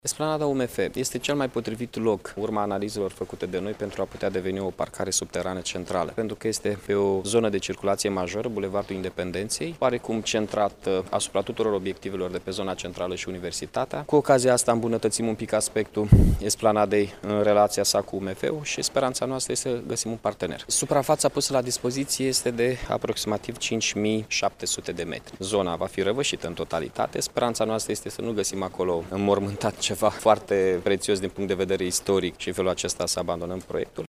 Esplanada UMF este cel mai potrivit loc, urma analizelor făcute de noi, pentru a putea deveni o parcare subterană centrală, pentru că este pe o zonă de circulație majoră, Bulevardul Independenței, oarecum centrat asupra tuturor obiectivelor de pe zona centrală și Universitatea. Cu ocazia asta îmbunătățim un pic aspectul Esplanadei în relația sa cu UMF-ul și speranța noastră este să găsim un partener. Suprafața pusă la dispoziție este de aproximativ 5700 de metri. Zona va fi răvășită în totalitate. Speranța noastră este să nu găsim acolo înmormântat ceva foarte prețios din punct de vedere istoric și în felul acesta să abandonăm proiectul.